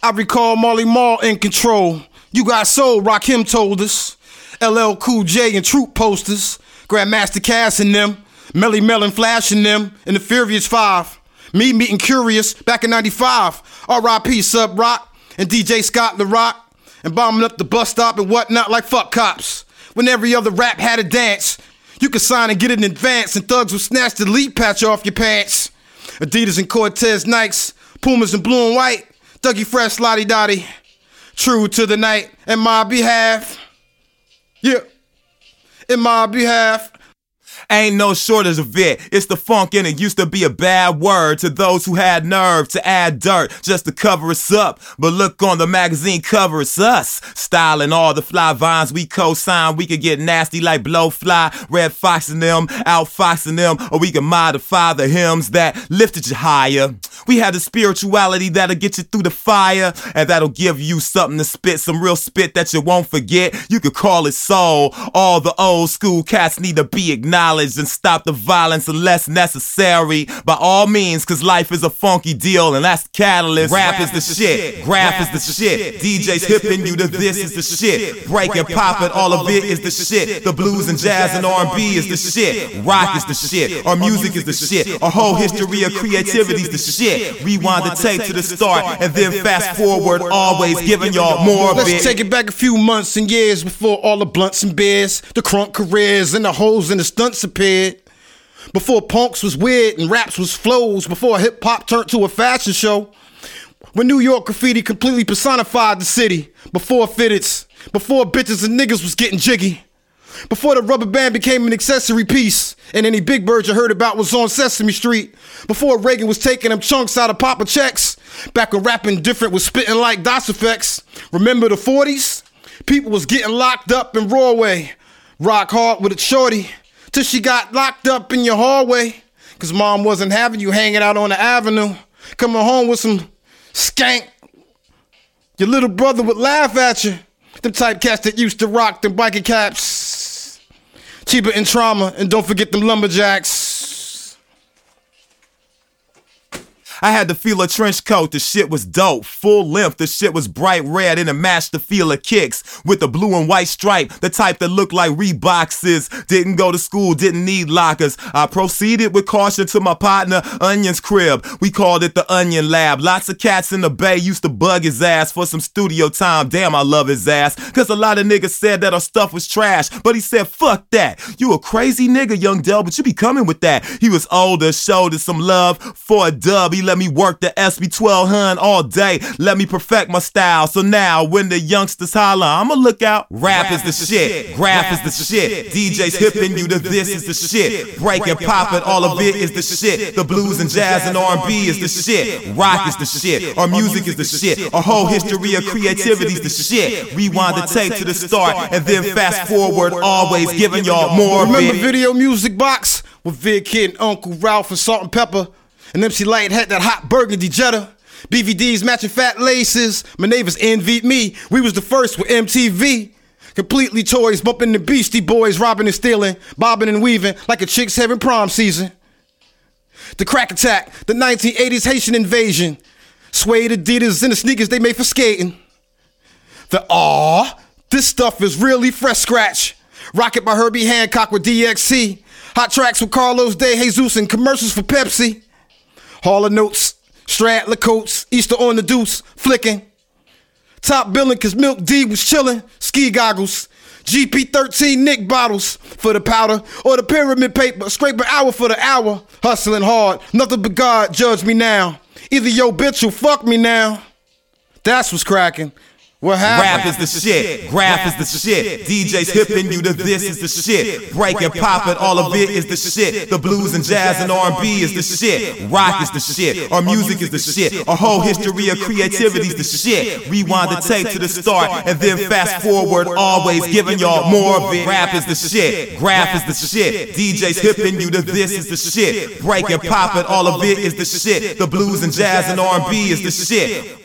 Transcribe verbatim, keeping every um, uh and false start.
I recall Marley Marl in control. You got soul, Rakim told us. L L Cool J and Troop posters. Grandmaster Cass and them. Melly Mellon flashing them in the Furious Five. Me meeting Curious back in ninety-five. R I P Sub Rock and D J Scott La Rock. And bombing up the bus stop and whatnot like fuck cops. When every other rap had a dance, you could sign and get it in advance, and thugs would snatch the elite patch off your pants. Adidas and Cortez Nikes, Pumas and blue and white, Dougie Fresh Lottie Dottie. True to the night, in my behalf. Yeah, in my behalf. Ain't no shortage of it. It's the funk and it used to be a bad word to those who had nerve to add dirt just to cover us up. But look on the magazine cover, it's us. Styling all the fly vines we co-sign. We could get nasty like Blowfly, Red Fox and them, outfoxing them, or we can modify the hymns that lifted you higher. We had the spirituality that'll get you through the fire, and that'll give you something to spit, some real spit that you won't forget. You could call it soul. All the old school cats need to be acknowledged and stop the violence unless necessary. By all means, cause life is a funky deal and that's the catalyst. Rap is the shit, graph is the shit. D Js hipping you to this is the shit. Break and pop it, all of it is the shit. The blues and jazz and R and B is the shit. Rock is the shit, our music is the shit. Our whole history of creativity is the shit. Rewind the tape to the start and then fast forward, always giving y'all more of it. Let's take it back a few months and years before all the blunts and beers, the crunk careers and the hoes and the stunts appeared. Before punks was weird and raps was flows. Before hip hop turned to a fashion show. When New York graffiti completely personified the city. Before fitteds. Before bitches and niggas was getting jiggy. Before the rubber band became an accessory piece. And any big bird you heard about was on Sesame Street. Before Reagan was taking them chunks out of Papa checks. Back when rapping different was spitting like DOS effects. Remember the forties? People was getting locked up in Broadway. Rock hard with a shorty. Till she got locked up in your hallway. Cause mom wasn't having you hanging out on the avenue. Coming home with some skank. Your little brother would laugh at you. Them type cats that used to rock them biker caps. Cheaper in trauma, and don't forget them lumberjacks. I had to feel a trench coat, the shit was dope. Full length, the shit was bright red and it matched the feel of kicks. With the blue and white stripe, the type that looked like Reeboxes. Didn't go to school, didn't need lockers. I proceeded with caution to my partner, Onion's crib. We called it the Onion Lab. Lots of cats in the Bay used to bug his ass for some studio time. Damn, I love his ass. Cause a lot of niggas said that our stuff was trash. But he said, fuck that. You a crazy nigga, Young Del, but you be coming with that. He was older, showed us some love for a dub. He let me work the S B twelve hun all day. Let me perfect my style. So now when the youngsters holler, I'ma look out. Rap, Rap is the is shit. shit. Graph is the, the shit. shit. D Js hipping you to this is the shit. Break and pop it, all of it is the shit. The blues and jazz and R and B is the shit. Rock is the shit. Our music is the shit. Our whole history of creativity is the shit. Rewind the tape to the start and then fast forward, always giving y'all more of it. Remember Video Music Box with Vid Kid and Uncle Ralph and Salt and Pepper? And M C Light had that hot burgundy Jetta. B V Ds matching fat laces. My neighbors envied me. We was the first with M T V. Completely toys, bumping the Beastie Boys, robbing and stealing, bobbing and weaving like a chick's having prom season. The Crack Attack, the nineteen eighties Haitian invasion. Suede Adidas and the sneakers they made for skating. The aw, this stuff is really fresh scratch. Rocket by Herbie Hancock with D X C. Hot tracks with Carlos De Jesus and commercials for Pepsi. Hall of Notes, Stradler coats, Easter on the Deuce, flicking. Top billing cause Milk D was chillin', ski goggles. G P thirteen Nick bottles for the powder. Or the pyramid paper, scrape an hour for the hour. Hustling hard, nothing but God judge me now. Either yo bitch or fuck me now. That's what's cracking. What happened? Rap is the shit, graph is the shit. D Js hipping you to this is the shit. Break and pop it, all of it is the shit. The blues and jazz and R and B is the shit. Rock is the shit, our music is the shit. Our whole history of creativity is the shit. Rewind the tape to the start and then fast forward, always giving y'all more of it. Rap is the shit, graph is the shit. D Js hipping you to this is the shit. Break and pop it, all of it is the shit. The blues and jazz and R and B is the shit.